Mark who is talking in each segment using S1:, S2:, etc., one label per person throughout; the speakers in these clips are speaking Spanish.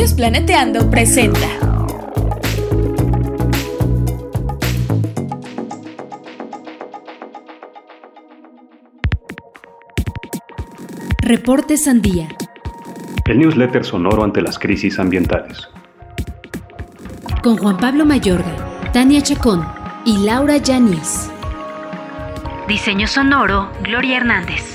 S1: News Planeteando presenta Reporte Sandía,
S2: el newsletter sonoro ante las crisis ambientales.
S1: Con Juan Pablo Mayorga, Tania Chacón y Laura Yanis. Diseño sonoro, Gloria Hernández.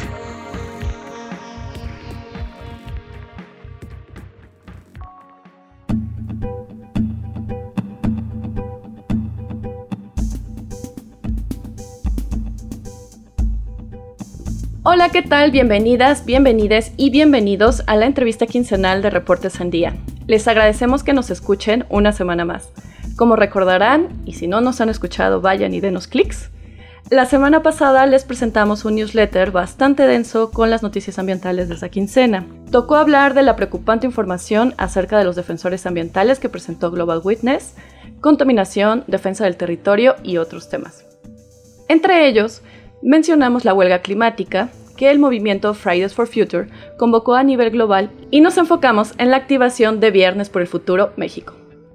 S3: Hola, ¿qué tal? Bienvenidas, bienvenides y bienvenidos a la entrevista quincenal de Reporte Sandía. Les agradecemos que nos escuchen una semana más. Como recordarán, y si no nos han escuchado, vayan y denos clics. La semana pasada les presentamos un newsletter bastante denso con las noticias ambientales de esa quincena. Tocó hablar de la preocupante información acerca de los defensores ambientales que presentó Global Witness, contaminación, defensa del territorio y otros temas. Entre ellos, mencionamos la huelga climática que el movimiento Fridays for Future convocó a nivel global y nos enfocamos en la activación de Viernes por el Futuro México.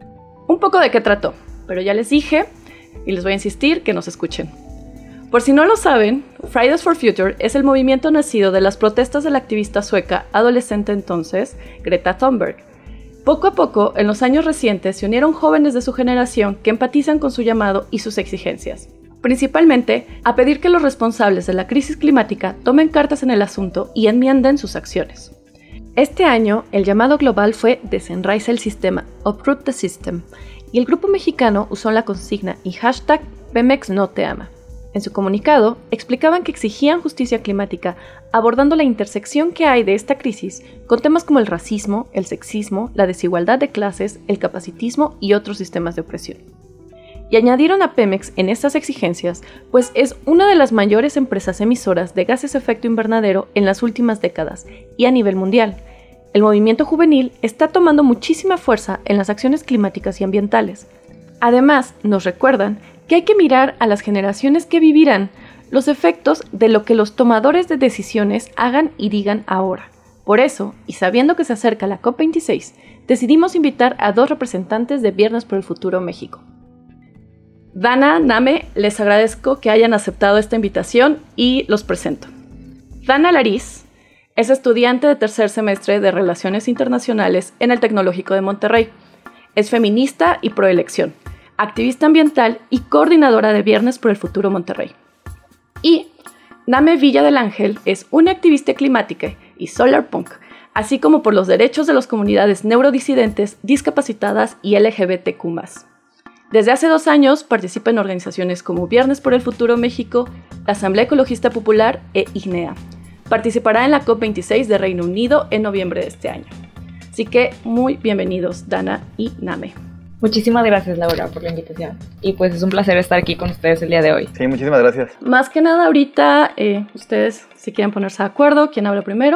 S3: Un poco de qué trató, pero ya les dije y les voy a insistir que nos escuchen. Por si no lo saben, Fridays for Future es el movimiento nacido de las protestas de la activista sueca adolescente entonces, Greta Thunberg. Poco a poco, en los años recientes, se unieron jóvenes de su generación que empatizan con su llamado y sus exigencias. Principalmente a pedir que los responsables de la crisis climática tomen cartas en el asunto y enmienden sus acciones. Este año, el llamado global fue Desenraiza el sistema, Uproot the System, y el grupo mexicano usó la consigna y hashtag Pemex no te ama. En su comunicado, explicaban que exigían justicia climática, abordando la intersección que hay de esta crisis con temas como el racismo, el sexismo, la desigualdad de clases, el capacitismo y otros sistemas de opresión. Y añadieron a Pemex en estas exigencias, pues es una de las mayores empresas emisoras de gases de efecto invernadero en las últimas décadas y a nivel mundial. El movimiento juvenil está tomando muchísima fuerza en las acciones climáticas y ambientales. Además, nos recuerdan que hay que mirar a las generaciones que vivirán los efectos de lo que los tomadores de decisiones hagan y digan ahora. Por eso, y sabiendo que se acerca la COP26, decidimos invitar a dos representantes de Viernes por el Futuro México. Dana, Name, les agradezco que hayan aceptado esta invitación y los presento. Dana Lariz es estudiante de tercer semestre de Relaciones Internacionales en el Tecnológico de Monterrey. Es feminista y proelección, activista ambiental y coordinadora de Viernes por el Futuro Monterrey. Y Name Villa del Ángel es una activista climática y solar punk, así como por los derechos de las comunidades neurodisidentes, discapacitadas y LGBTQ+. Desde hace 2 años participa en organizaciones como Viernes por el Futuro México, la Asamblea Ecologista Popular e IGNEA. Participará en la COP26 de Reino Unido en noviembre de este año. Así que muy bienvenidos, Dana y Name.
S4: Muchísimas gracias, Laura, por la invitación. Y pues es un placer estar aquí con ustedes el día de hoy.
S5: Sí, muchísimas gracias.
S3: Más que nada ahorita, ustedes si quieren ponerse de acuerdo, ¿quién habla primero?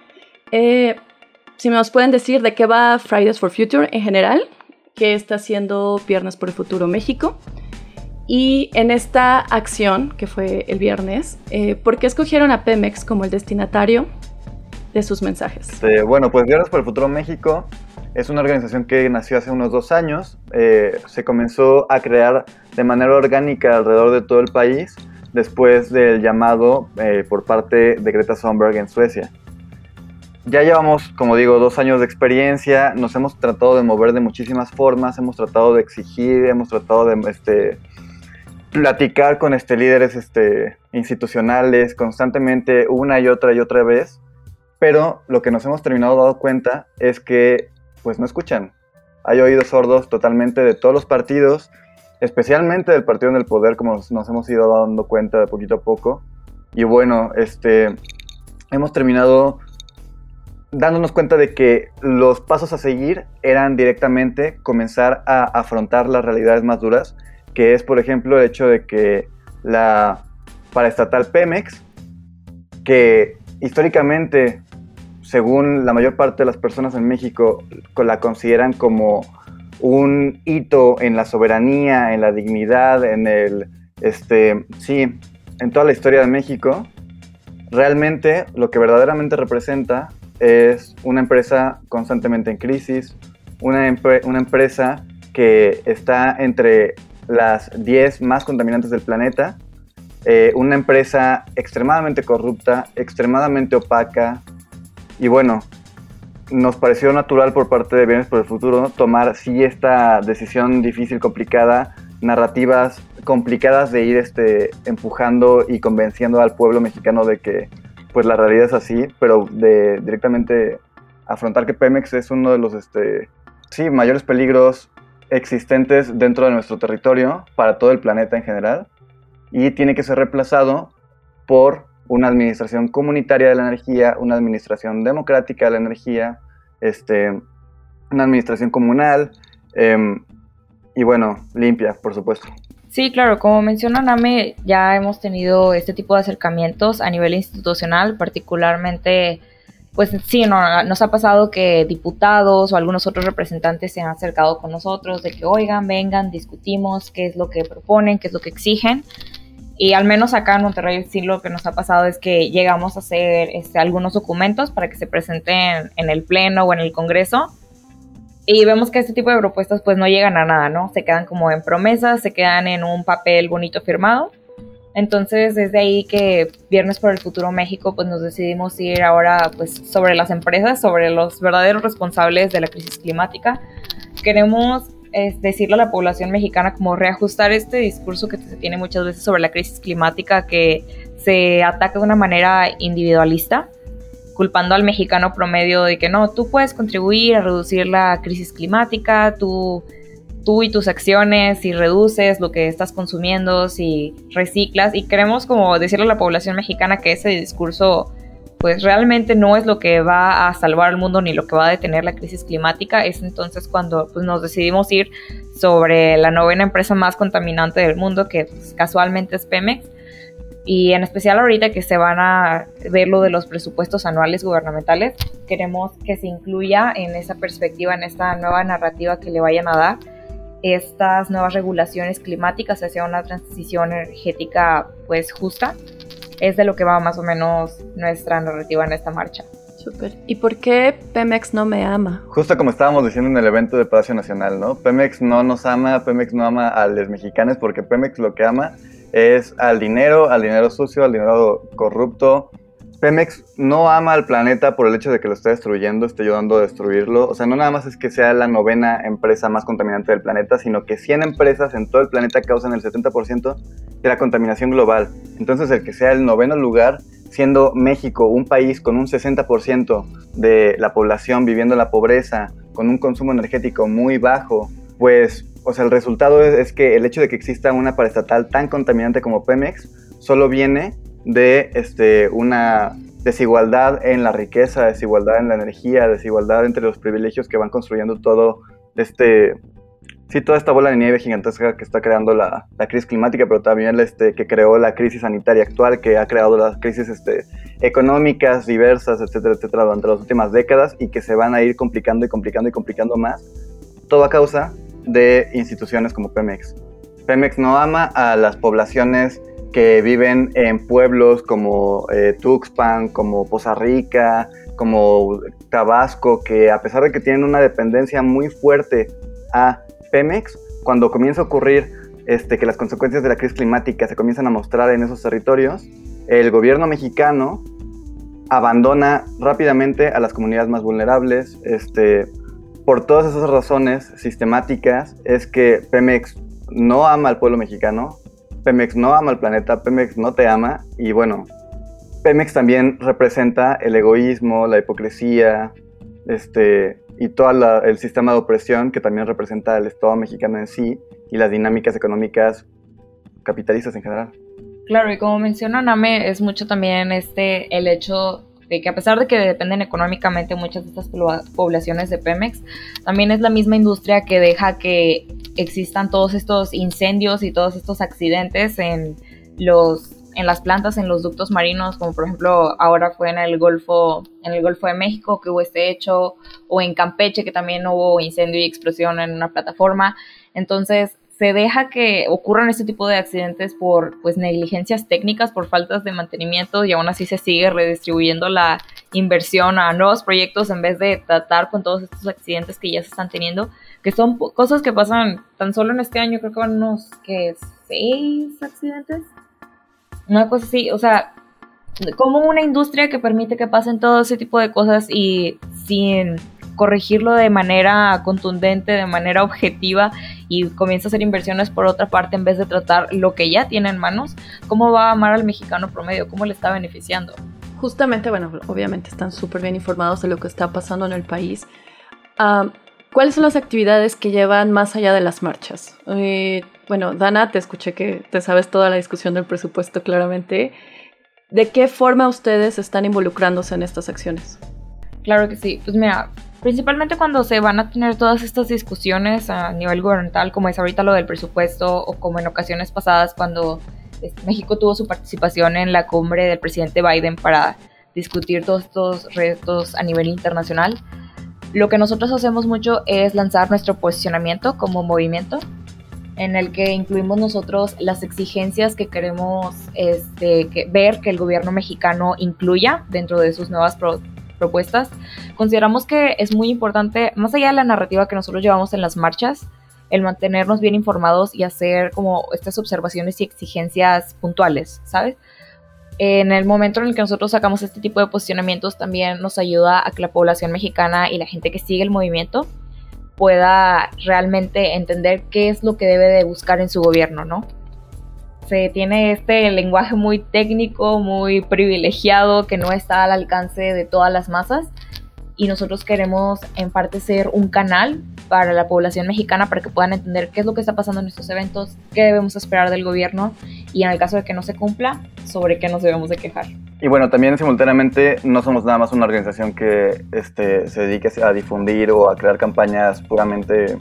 S3: Si nos pueden decir de qué va Fridays for Future en general, qué está haciendo Viernes por el Futuro México. Y en esta acción, que fue el viernes, ¿por qué escogieron a Pemex como el destinatario de sus mensajes?
S5: Bueno, pues Viernes por el Futuro México es una organización que nació hace unos 2 años. Se comenzó a crear de manera orgánica alrededor de todo el país después del llamado por parte de Greta Thunberg en Suecia. Ya llevamos, como digo, 2 años de experiencia, nos hemos tratado de mover de muchísimas formas, hemos tratado de exigir, hemos tratado de platicar con líderes institucionales constantemente una y otra vez, pero lo que nos hemos terminado dando cuenta es que pues no escuchan. Hay oídos sordos totalmente de todos los partidos, especialmente del partido en el poder, como nos hemos ido dando cuenta de poquito a poco. Y bueno, hemos terminado dándonos cuenta de que los pasos a seguir eran directamente comenzar a afrontar las realidades más duras, que es, por ejemplo, el hecho de que la paraestatal Pemex, que históricamente, según la mayor parte de las personas en México, la consideran como un hito en la soberanía, en la dignidad, en toda la historia de México, realmente lo que verdaderamente representa es una empresa constantemente en crisis, una empresa que está entre las 10 más contaminantes del planeta, una empresa extremadamente corrupta, extremadamente opaca, y bueno, nos pareció natural por parte de Bienes por el Futuro tomar sí esta decisión difícil, complicada, narrativas complicadas de ir empujando y convenciendo al pueblo mexicano de que pues la realidad es así, pero de directamente afrontar que Pemex es uno de los mayores peligros existentes dentro de nuestro territorio para todo el planeta en general, y tiene que ser reemplazado por una administración comunitaria de la energía, una administración democrática de la energía, una administración comunal, y bueno, limpia, por supuesto.
S4: Sí, claro, como menciona Name, ya hemos tenido este tipo de acercamientos a nivel institucional, particularmente, pues sí, nos ha pasado que diputados o algunos otros representantes se han acercado con nosotros de que, oigan, vengan, discutimos qué es lo que proponen, qué es lo que exigen. Y al menos acá en Monterrey sí lo que nos ha pasado es que llegamos a hacer algunos documentos para que se presenten en el Pleno o en el Congreso, y vemos que este tipo de propuestas pues no llegan a nada, ¿no? Se quedan como en promesas, se quedan en un papel bonito firmado. Entonces desde ahí que Viernes por el Futuro México pues nos decidimos ir ahora pues sobre las empresas, sobre los verdaderos responsables de la crisis climática. Queremos decirle a la población mexicana como reajustar este discurso que se tiene muchas veces sobre la crisis climática, que se ataca de una manera individualista, culpando al mexicano promedio de que no, tú puedes contribuir a reducir la crisis climática, tú y tus acciones, si reduces lo que estás consumiendo, si reciclas, y queremos como decirle a la población mexicana que ese discurso pues realmente no es lo que va a salvar al mundo ni lo que va a detener la crisis climática. Es entonces cuando pues, nos decidimos ir sobre la 9ª empresa más contaminante del mundo, que pues, casualmente es Pemex, y en especial ahorita que se van a ver lo de los presupuestos anuales gubernamentales, queremos que se incluya en esa perspectiva, en esta nueva narrativa que le vayan a dar, estas nuevas regulaciones climáticas hacia una transición energética pues justa. Es de lo que va más o menos nuestra narrativa en esta marcha.
S3: Súper. ¿Y por qué Pemex no me ama?
S5: Justo como estábamos diciendo en el evento de Palacio Nacional, ¿no? Pemex no nos ama, Pemex no ama a los mexicanos, porque Pemex lo que ama es al dinero sucio, al dinero corrupto. Pemex no ama al planeta por el hecho de que lo esté destruyendo, esté ayudando a destruirlo. O sea, no nada más es que sea la 9ª empresa más contaminante del planeta, sino que 100 empresas en todo el planeta causan el 70% de la contaminación global. Entonces, el que sea el 9º lugar, siendo México un país con un 60% de la población viviendo en la pobreza, con un consumo energético muy bajo, pues, o sea, el resultado es que el hecho de que exista una paraestatal tan contaminante como Pemex solo viene de una desigualdad en la riqueza, desigualdad en la energía, desigualdad entre los privilegios que van construyendo todo toda esta bola de nieve gigantesca que está creando la crisis climática, pero también que creó la crisis sanitaria actual, que ha creado las crisis económicas diversas, etcétera, etcétera, durante las últimas décadas, y que se van a ir complicando y complicando y complicando más, todo a causa de instituciones como Pemex. Pemex no ama a las poblaciones que viven en pueblos como Tuxpan, como Poza Rica, como Tabasco, que a pesar de que tienen una dependencia muy fuerte a Pemex, cuando comienza a ocurrir que las consecuencias de la crisis climática se comienzan a mostrar en esos territorios, el gobierno mexicano abandona rápidamente a las comunidades más vulnerables. Por todas esas razones sistemáticas es que Pemex no ama al pueblo mexicano, Pemex no ama al planeta, Pemex no te ama, y bueno, Pemex también representa el egoísmo, la hipocresía, y todo el sistema de opresión que también representa el Estado mexicano en sí y las dinámicas económicas capitalistas en general.
S4: Claro, y como menciona Name, es mucho también el hecho de que a pesar de que dependen económicamente muchas de estas poblaciones de Pemex, también es la misma industria que deja que existan todos estos incendios y todos estos accidentes en las plantas, en los ductos marinos, como por ejemplo ahora fue en el Golfo de México que hubo este hecho, o en Campeche que también hubo incendio y explosión en una plataforma. Entonces se deja que ocurran este tipo de accidentes por pues negligencias técnicas, por faltas de mantenimiento, y aún así se sigue redistribuyendo la inversión a nuevos proyectos en vez de tratar con todos estos accidentes que ya se están teniendo, que son cosas que pasan tan solo en este año. Creo que van unos 6 accidentes, una cosa así. O sea, como una industria que permite que pasen todo ese tipo de cosas y sin corregirlo de manera contundente, de manera objetiva, y comienza a hacer inversiones por otra parte en vez de tratar lo que ya tiene en manos, ¿cómo va a amar al mexicano promedio? ¿Cómo le está beneficiando?
S3: Justamente, bueno, obviamente están súper bien informados de lo que está pasando en el país. ¿Cuáles son las actividades que llevan más allá de las marchas? Bueno, Dana, te escuché que te sabes toda la discusión del presupuesto claramente. ¿De qué forma ustedes están involucrándose en estas acciones?
S4: Claro que sí. Pues mira, principalmente cuando se van a tener todas estas discusiones a nivel gubernamental, como es ahorita lo del presupuesto, o como en ocasiones pasadas cuando México tuvo su participación en la cumbre del presidente Biden para discutir todos estos retos a nivel internacional. Lo que nosotros hacemos mucho es lanzar nuestro posicionamiento como movimiento, en el que incluimos nosotros las exigencias que queremos ver que el gobierno mexicano incluya dentro de sus nuevas propuestas. Consideramos que es muy importante, más allá de la narrativa que nosotros llevamos en las marchas, el mantenernos bien informados y hacer como estas observaciones y exigencias puntuales, ¿sabes? En el momento en el que nosotros sacamos este tipo de posicionamientos, también nos ayuda a que la población mexicana y la gente que sigue el movimiento pueda realmente entender qué es lo que debe de buscar en su gobierno, ¿no? Se tiene este lenguaje muy técnico, muy privilegiado, que no está al alcance de todas las masas, y nosotros queremos en parte ser un canal para la población mexicana para que puedan entender qué es lo que está pasando en estos eventos, qué debemos esperar del gobierno, y en el caso de que no se cumpla, sobre qué nos debemos de quejar.
S5: Y bueno, también simultáneamente no somos nada más una organización que se dedique a difundir o a crear campañas puramente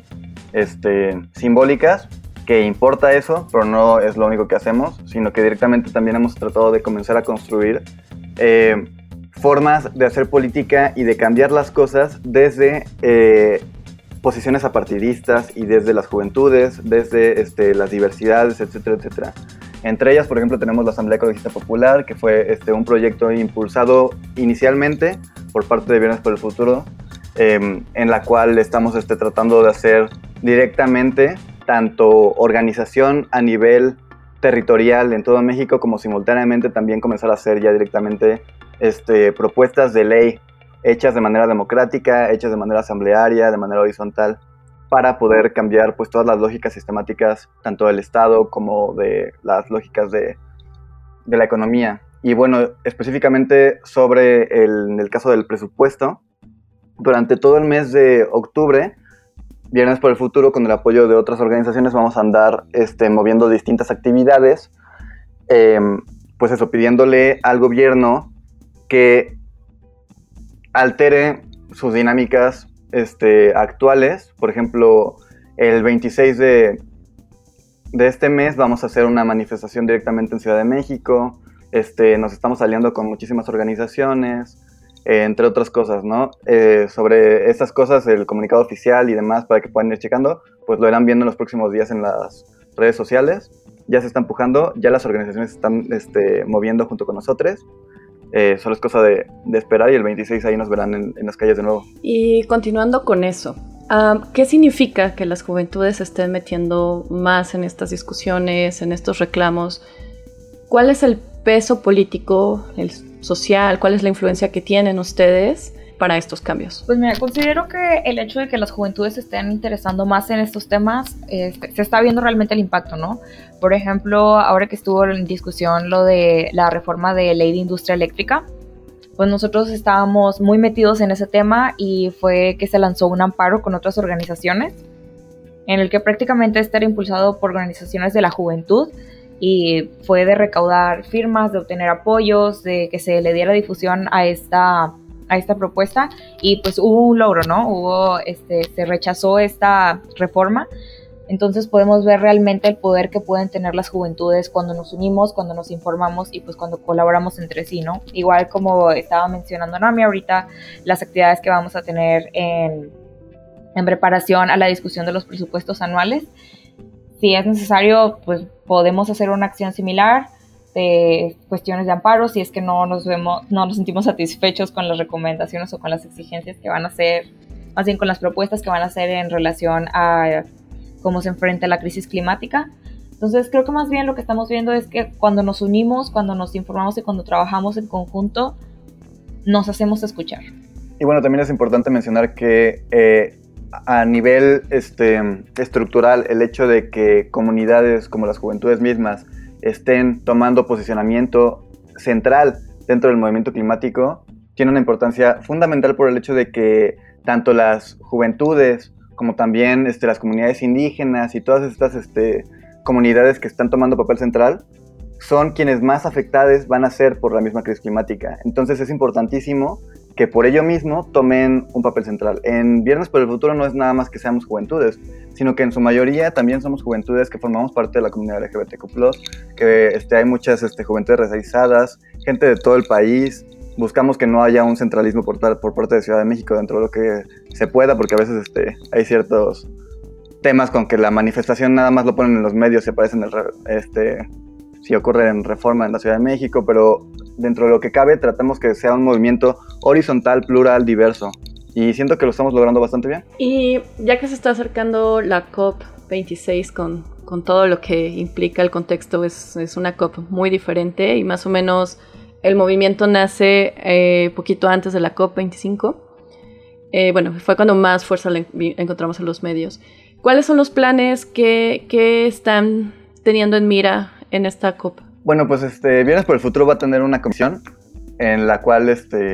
S5: simbólicas, que importa eso, pero no es lo único que hacemos, sino que directamente también hemos tratado de comenzar a construir formas de hacer política y de cambiar las cosas desde posiciones apartidistas y desde las juventudes, desde las diversidades, etcétera, etcétera. Entre ellas, por ejemplo, tenemos la Asamblea Ecologista Popular, que fue un proyecto impulsado inicialmente por parte de Viernes por el Futuro, en la cual estamos tratando de hacer directamente tanto organización a nivel territorial en todo México, como simultáneamente también comenzar a hacer ya directamente propuestas de ley hechas de manera democrática, hechas de manera asamblearia, de manera horizontal, para poder cambiar pues todas las lógicas sistemáticas, tanto del Estado como de las lógicas de la economía. Y bueno, específicamente sobre el caso del presupuesto, durante todo el mes de octubre, Viernes por el Futuro, con el apoyo de otras organizaciones, vamos a andar moviendo distintas actividades, pues eso, pidiéndole al gobierno que altere sus dinámicas actuales. Por ejemplo, el 26 de este mes vamos a hacer una manifestación directamente en Ciudad de México. Nos estamos aliando con muchísimas organizaciones, entre otras cosas, ¿no? Sobre estas cosas, el comunicado oficial y demás, para que puedan ir checando, pues lo irán viendo en los próximos días en las redes sociales. Ya se está empujando, ya las organizaciones se están moviendo junto con nosotros. Solo es cosa de esperar, y el 26 ahí nos verán en las calles de nuevo.
S3: Y continuando con eso, ¿qué significa que las juventudes se estén metiendo más en estas discusiones, en estos reclamos? ¿Cuál es el peso político, el social? ¿Cuál es la influencia que tienen ustedes para estos cambios?
S4: Pues mira, considero que el hecho de que las juventudes se estén interesando más en estos temas, se está viendo realmente el impacto, ¿no? Por ejemplo, ahora que estuvo en discusión lo de la reforma de ley de industria eléctrica, pues nosotros estábamos muy metidos en ese tema, y fue que se lanzó un amparo con otras organizaciones, en el que prácticamente era impulsado por organizaciones de la juventud, y fue de recaudar firmas, de obtener apoyos, de que se le diera difusión a esta propuesta, y pues hubo un logro, ¿no? Se rechazó esta reforma. Entonces podemos ver realmente el poder que pueden tener las juventudes cuando nos unimos, cuando nos informamos y pues cuando colaboramos entre sí, ¿no? Igual como estaba mencionando Nami ahorita, las actividades que vamos a tener en preparación a la discusión de los presupuestos anuales, si es necesario, pues podemos hacer una acción similar de cuestiones de amparo si es que no nos sentimos satisfechos con las recomendaciones o con las exigencias que van a hacer, más bien con las propuestas que van a hacer en relación a cómo se enfrenta la crisis climática. Entonces creo que más bien lo que estamos viendo es que cuando nos unimos, cuando nos informamos y cuando trabajamos en conjunto, nos hacemos escuchar.
S5: Y bueno, también es importante mencionar que a nivel estructural, el hecho de que comunidades como las juventudes mismas estén tomando posicionamiento central dentro del movimiento climático tiene una importancia fundamental por el hecho de que tanto las juventudes como también las comunidades indígenas y todas estas comunidades que están tomando papel central son quienes más afectadas van a ser por la misma crisis climática. Entonces es importantísimo que por ello mismo tomen un papel central. En Viernes por el Futuro no es nada más que seamos juventudes, sino que en su mayoría también somos juventudes que formamos parte de la comunidad LGBTQ+, que hay muchas juventudes racializadas, gente de todo el país. Buscamos que no haya un centralismo por parte de Ciudad de México dentro de lo que se pueda, porque a veces hay ciertos temas con que la manifestación nada más lo ponen en los medios, se parecen si ocurre en Reforma en la Ciudad de México, pero dentro de lo que cabe tratamos que sea un movimiento horizontal, plural, diverso, y siento que lo estamos logrando bastante bien.
S3: Y ya que se está acercando la COP26 con todo lo que implica el contexto, es una COP muy diferente y más o menos el movimiento nace poquito antes de la COP25. Bueno, fue cuando más fuerza le encontramos en los medios. ¿Cuáles son los planes que están teniendo en mira en esta COP?
S5: Bueno, pues Viernes por el Futuro va a tener una comisión en la cual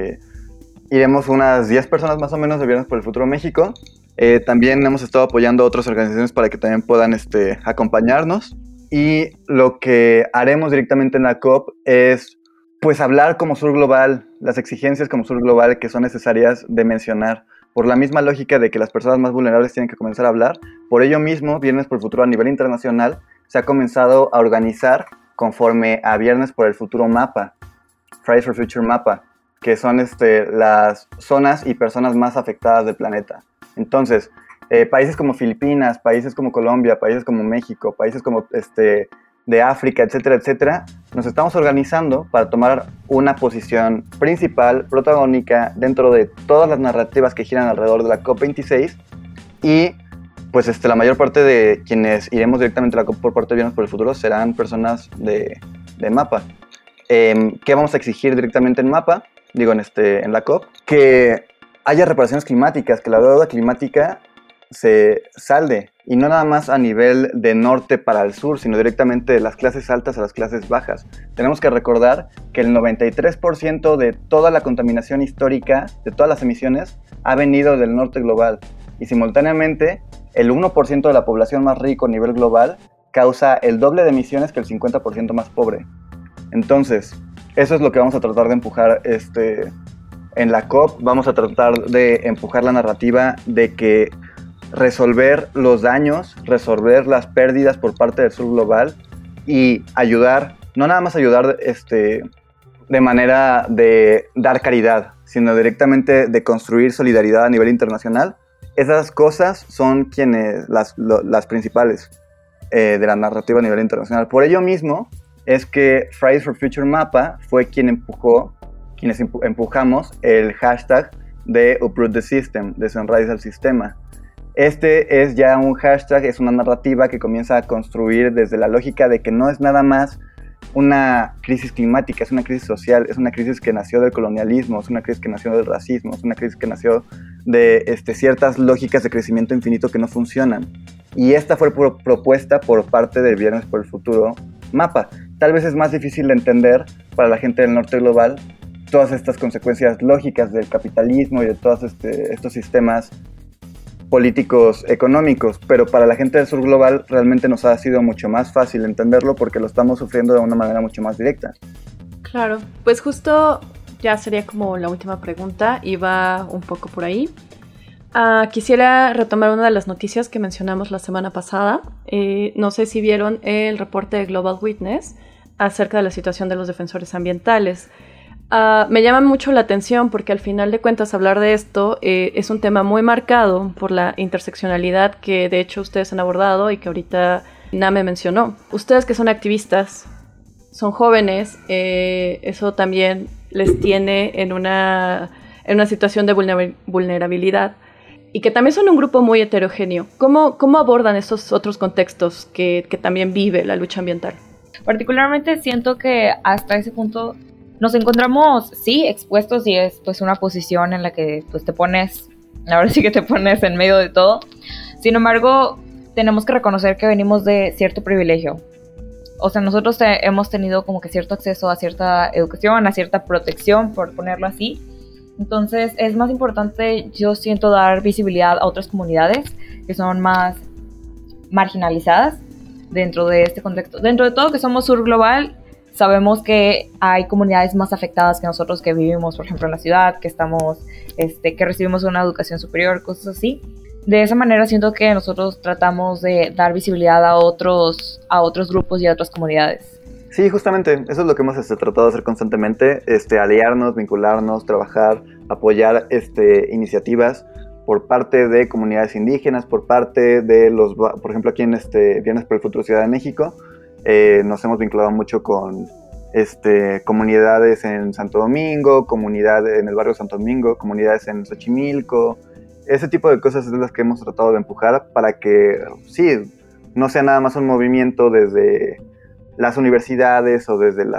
S5: iremos unas 10 personas más o menos de Viernes por el Futuro México. También hemos estado apoyando a otras organizaciones para que también puedan acompañarnos. Y lo que haremos directamente en la COP es pues hablar como Sur Global, las exigencias como Sur Global que son necesarias de mencionar. Por la misma lógica de que las personas más vulnerables tienen que comenzar a hablar, por ello mismo, Viernes por el Futuro a nivel internacional se ha comenzado a organizar conforme a Viernes por el Futuro Mapa, Fridays for Future Mapa, que son las zonas y personas más afectadas del planeta. Entonces, países como Filipinas, países como Colombia, países como México, países como de África, etcétera, etcétera, nos estamos organizando para tomar una posición principal, protagónica, dentro de todas las narrativas que giran alrededor de la COP26 y pues la mayor parte de quienes iremos directamente a la COP por parte de Viernes por el Futuro serán personas de MAPA. ¿Qué vamos a exigir directamente en MAPA? Digo, en la COP, que haya reparaciones climáticas, que la deuda climática se salde, y no nada más a nivel de norte para el sur, sino directamente de las clases altas a las clases bajas. Tenemos que recordar que el 93% de toda la contaminación histórica, de todas las emisiones, ha venido del norte global, y simultáneamente el 1% de la población más rico a nivel global causa el doble de emisiones que el 50% más pobre. Entonces, eso es lo que vamos a tratar de empujar en la COP. Vamos a tratar de empujar la narrativa de que resolver los daños, resolver las pérdidas por parte del sur global y ayudar, no nada más ayudar de manera de dar caridad, sino directamente de construir solidaridad a nivel internacional. Esas cosas son las principales de la narrativa a nivel internacional. Por ello mismo es que Fridays for Future Mapa fue quienes empujamos el hashtag de Uproot the System, desenraiza el sistema. Este es ya un hashtag, es una narrativa que comienza a construir desde la lógica de que no es nada más una crisis climática, es una crisis social, es una crisis que nació del colonialismo, es una crisis que nació del racismo, es una crisis que nació de ciertas lógicas de crecimiento infinito que no funcionan. Y esta fue propuesta por parte del Viernes por el Futuro Mapa. Tal vez es más difícil de entender para la gente del norte global todas estas consecuencias lógicas del capitalismo y de todos estos sistemas políticos económicos, pero para la gente del sur global realmente nos ha sido mucho más fácil entenderlo porque lo estamos sufriendo de una manera mucho más directa.
S3: Claro, pues justo ya sería como la última pregunta y va un poco por ahí. Quisiera retomar una de las noticias que mencionamos la semana pasada. No sé si vieron el reporte de Global Witness acerca de la situación de los defensores ambientales. Me llama mucho la atención porque al final de cuentas hablar de esto es un tema muy marcado por la interseccionalidad que de hecho ustedes han abordado y que ahorita Name mencionó. Ustedes que son activistas, son jóvenes, eso también les tiene en una situación de vulnerabilidad y que también son un grupo muy heterogéneo. ¿Cómo abordan esos otros contextos que también vive la lucha ambiental?
S4: Particularmente siento que hasta ese punto nos encontramos, sí, expuestos y es pues una posición en la que pues ahora sí que te pones en medio de todo. Sin embargo, tenemos que reconocer que venimos de cierto privilegio. O sea, nosotros hemos tenido como que cierto acceso a cierta educación, a cierta protección, por ponerlo así. Entonces, es más importante, yo siento, dar visibilidad a otras comunidades que son más marginalizadas dentro de este contexto. Dentro de todo que somos Sur Global, sabemos que hay comunidades más afectadas que nosotros que vivimos, por ejemplo, en la ciudad, que recibimos una educación superior, cosas así. De esa manera siento que nosotros tratamos de dar visibilidad a otros grupos y a otras comunidades.
S5: Sí, justamente, eso es lo que hemos tratado de hacer constantemente, aliarnos, vincularnos, trabajar, apoyar iniciativas por parte de comunidades indígenas, por parte de por ejemplo, aquí en Viernes por el Futuro Ciudad de México, nos hemos vinculado mucho con comunidades en Santo Domingo, comunidad en el barrio Santo Domingo, comunidades en Xochimilco. Ese tipo de cosas es las que hemos tratado de empujar para que, sí, no sea nada más un movimiento desde las universidades o desde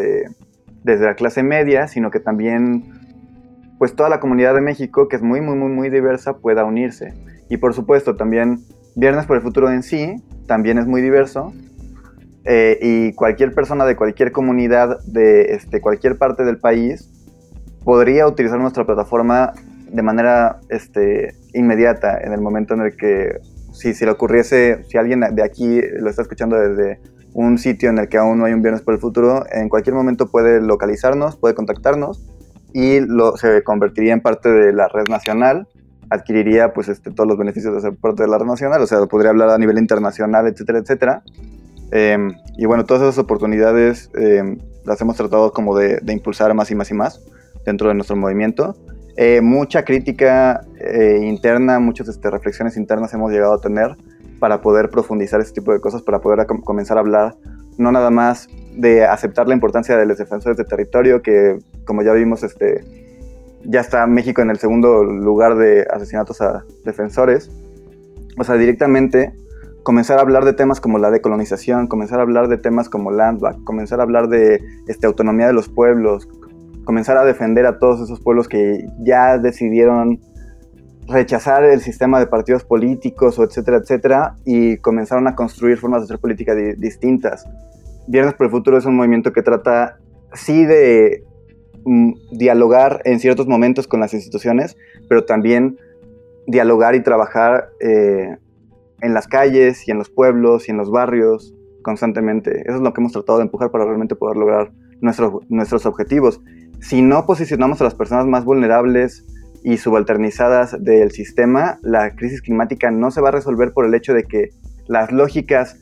S5: la clase media, sino que también pues toda la comunidad de México, que es muy, muy, muy, muy diversa, pueda unirse. Y por supuesto, también Viernes por el Futuro en sí también es muy diverso, y cualquier persona de cualquier comunidad de cualquier parte del país podría utilizar nuestra plataforma de manera inmediata en el momento en el que, si le ocurriese, si alguien de aquí lo está escuchando desde un sitio en el que aún no hay un Viernes por el Futuro, en cualquier momento puede localizarnos, puede contactarnos y se convertiría en parte de la red nacional, adquiriría pues todos los beneficios de ser parte de la red nacional, o sea, podría hablar a nivel internacional, etcétera, etcétera. Y bueno, todas esas oportunidades las hemos tratado como de impulsar más y más y más dentro de nuestro movimiento. Mucha crítica interna, muchas reflexiones internas hemos llegado a tener para poder profundizar este tipo de cosas, para poder comenzar a hablar no nada más de aceptar la importancia de los defensores de territorio, que como ya vimos, ya está México en el segundo lugar de asesinatos a defensores. O sea, directamente comenzar a hablar de temas como la decolonización, comenzar a hablar de temas como land back, comenzar a hablar de autonomía de los pueblos, comenzar a defender a todos esos pueblos que ya decidieron rechazar el sistema de partidos políticos, o etcétera, etcétera, y comenzaron a construir formas de hacer política distintas. Viernes por el Futuro es un movimiento que trata, sí, de dialogar en ciertos momentos con las instituciones, pero también dialogar y trabajar en las calles y en los pueblos y en los barrios constantemente. Eso es lo que hemos tratado de empujar para realmente poder lograr nuestros objetivos. Si no posicionamos a las personas más vulnerables y subalternizadas del sistema, la crisis climática no se va a resolver por el hecho de que las lógicas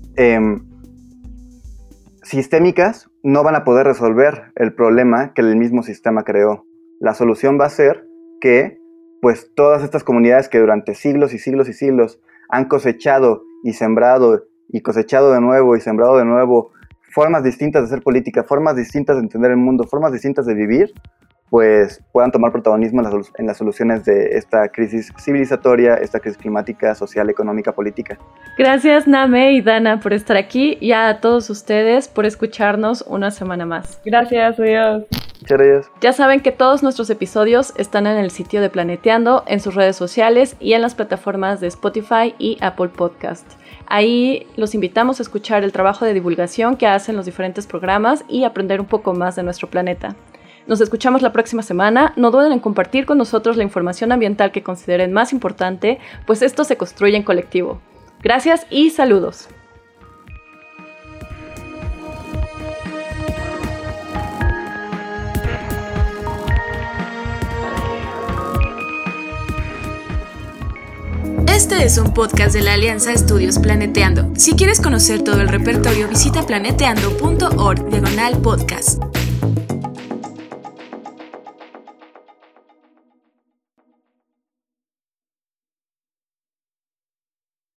S5: sistémicas no van a poder resolver el problema que el mismo sistema creó. La solución va a ser que pues todas estas comunidades que durante siglos y siglos y siglos han cosechado y sembrado y cosechado de nuevo y sembrado de nuevo formas distintas de hacer política, formas distintas de entender el mundo, formas distintas de vivir, pues puedan tomar protagonismo en las soluciones de esta crisis civilizatoria, esta crisis climática, social, económica, política.
S3: Gracias Name y Dana por estar aquí y a todos ustedes por escucharnos una semana más.
S4: Gracias, adiós.
S5: Muchas gracias.
S3: Ya saben que todos nuestros episodios están en el sitio de Planeteando, en sus redes sociales y en las plataformas de Spotify y Apple Podcast. Ahí los invitamos a escuchar el trabajo de divulgación que hacen los diferentes programas y aprender un poco más de nuestro planeta. Nos escuchamos la próxima semana. No duden en compartir con nosotros la información ambiental que consideren más importante, pues esto se construye en colectivo. Gracias y saludos.
S1: Este es un podcast de la Alianza Estudios Planeteando. Si quieres conocer todo el repertorio, visita planeteando.org/podcast.